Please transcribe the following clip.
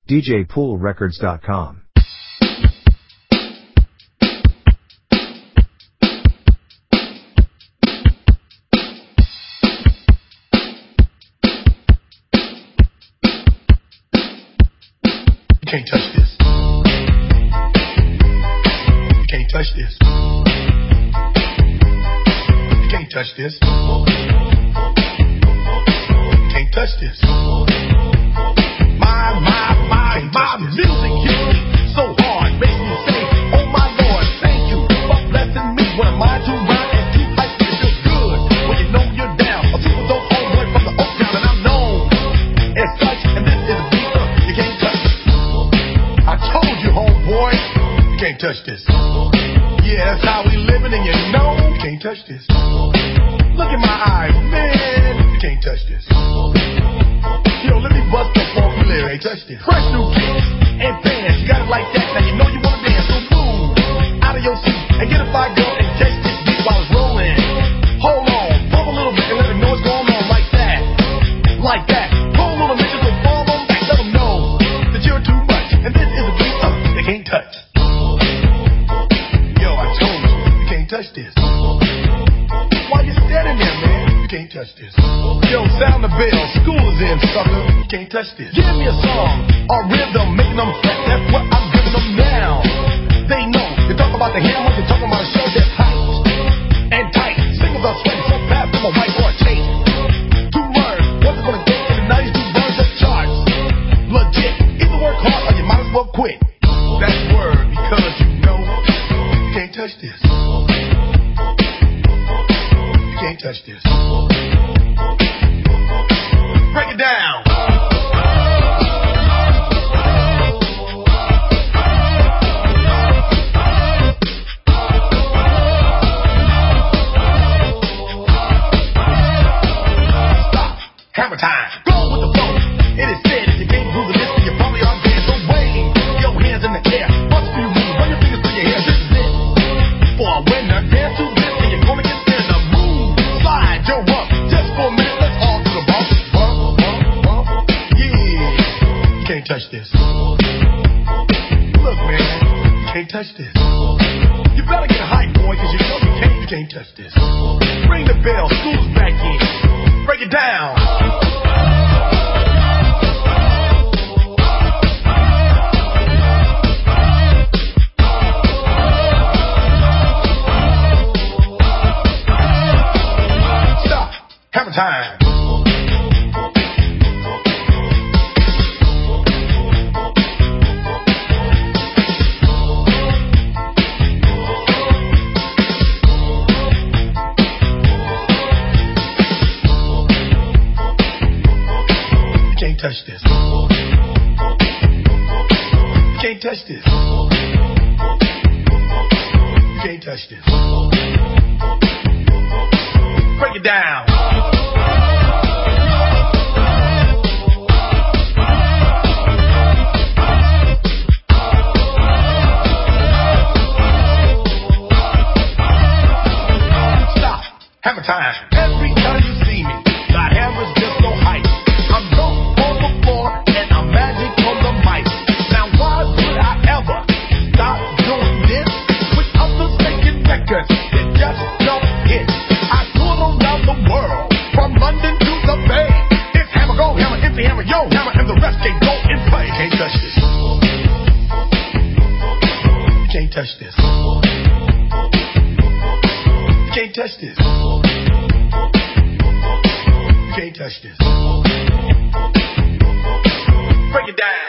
DJPoolRecords.com. You can't touch this. You can't touch this. You can't touch this. You can't touch this. My music hits me so hard, makes me say, oh my Lord, thank you for blessing me. What am I to rhyme and keep hype to feel good when you know you're down? A super dope homeboy from the Oak Town, and I'm known as such. And this is a beat you can't touch. I told you, homeboy, you can't touch this. Yeah, that's how we living, and you know you can't touch this. Look in my eyes, man, you can't touch this. Yo, let me bust the funky lyrics. Touch this. Fresh new kicks and bands, you got it like that. Now you know you wanna dance, so move out of your seat and get a fire girl and catch this beat while it's rolling. Hold on, pump a little bit and let them know what's going on like that, like that. Pull little bitches and fall on back, let them know that you're too much. And this is a beat they can't touch. Yo, I told you can't touch this. Why you standing there, man? You can't touch this. Yo, sound the bell, school is in, sucker. You can't touch this. Give me a song or rhythm, making them fret. That's what I'm giving them now. They know. You talk about the hammer, you're talking about a show that's hype and tight. Singles are sweating so fast from a white or a tape. To learn what's it gonna take in the 90s to burn the charts. Legit. Either work hard or you might as well quit. That's word, because you know you can't touch this. You can't touch this. Break it down. Stop. Hammer time. Go with the flow. It is said if you can't groove the list, you probably aren't dead. So wave your hands in the air. Bust a few moves. Run your fingers through your hair. This is it. For a winner, dance to this, and you're gonna get in the move. Slide your up. Just for a minute, let's all do the bump. Can't touch this. Look, man, you can't touch this. You better get hype, boy, because you know you can't touch this. Ring the bell, school's back in. Break it down. Stop. Hammer time. Touch this. You can't touch this. You can't touch this. Break it down. Stop. Hammer time. Every time you see me, the hammer's just so hype. I'm dope. And I'm magic on the mic. Now why would I ever stop doing this? With others making records that just don't hit. I tour around the world, from London to the Bay. It's hammer, go hammer, empty hammer, yo hammer, and the rest can go and play. You can't touch this. You can't touch this. You can't touch this. You can't touch this. Break it down.